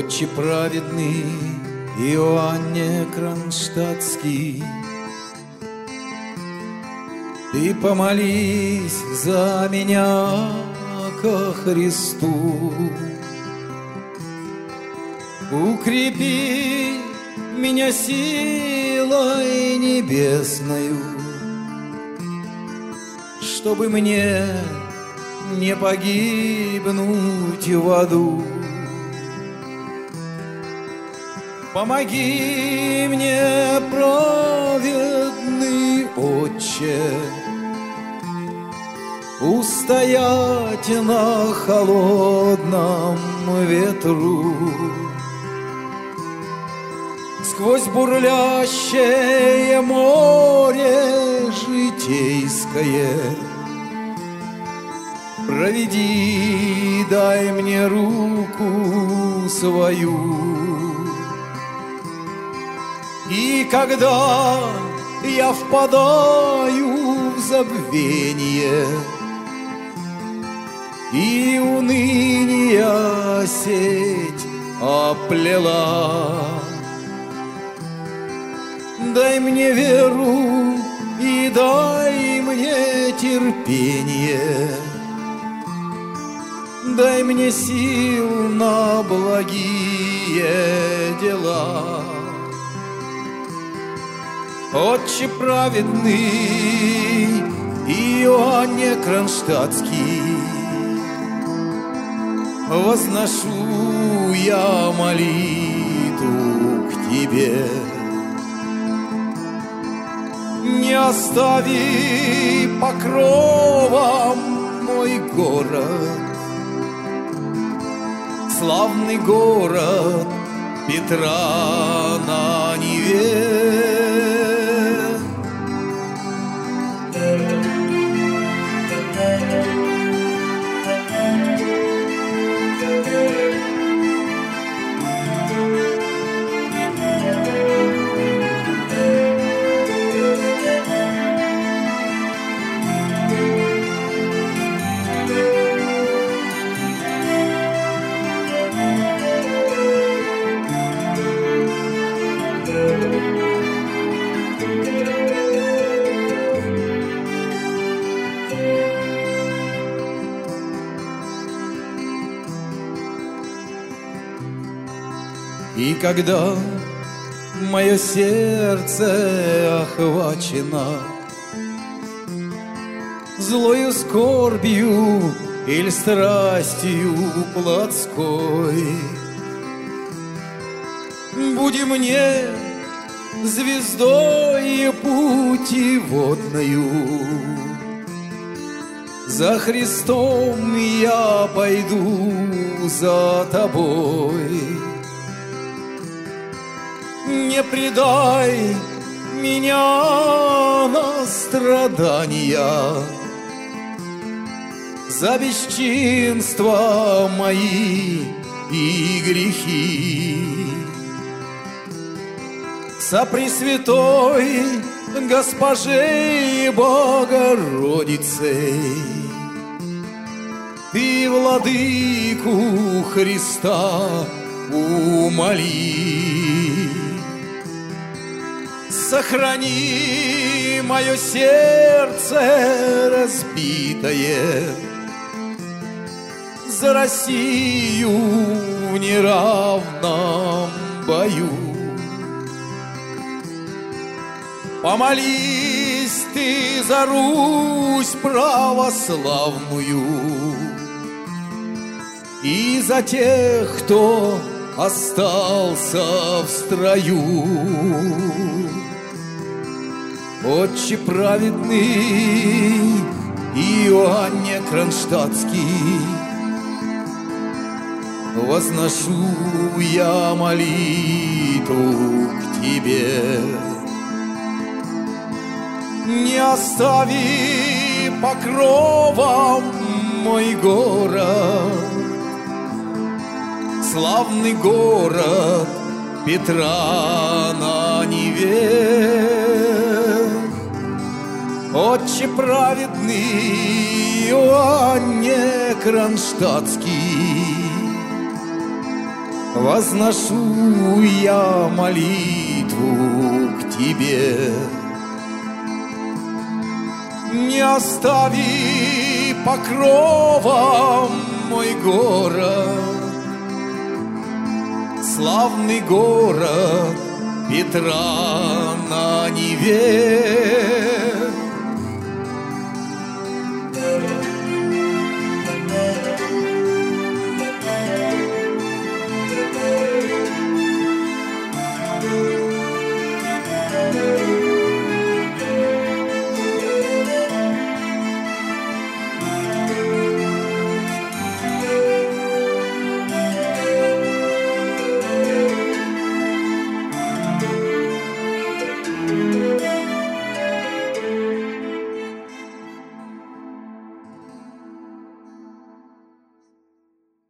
Отче праведный Иоанне Кронштадтский, Ты помолись за меня ко Христу. Укрепи меня силой небесною, чтобы мне не погибнуть в аду. Помоги мне, праведный Отче, устоять на холодном ветру. Сквозь бурлящее море житейское проведи, дай мне руку свою. И когда я впадаю в забвение и уныния сеть оплела, дай мне веру и дай мне терпение, дай мне сил на благие дела. Отче праведный Иоанне Кронштадтский, возношу я молитву к Тебе. Не остави покровом мой город, славный город Петра на Неве. И когда мое сердце охвачено злою скорбью или страстью плотской, буди мне звездой путеводною. За Христом я пойду за Тобой. Не предай меня на страдания за бесчинства мои и грехи. Со Пресвятой Госпожей Богородицей Ты Владыку Христа умоли. Сохрани мое сердце разбитое за Россию в неравном бою. Помолись ты за Русь православную и за тех, кто остался в строю. Отче праведный Иоанне Кронштадтский, возношу я молитву к Тебе. Не остави покровом мой город, славный город Петра на Неве. Отче праведный Иоанне Кронштадтский, возношу я молитву к Тебе. Не остави покровом мой город, славный город Петра на Неве.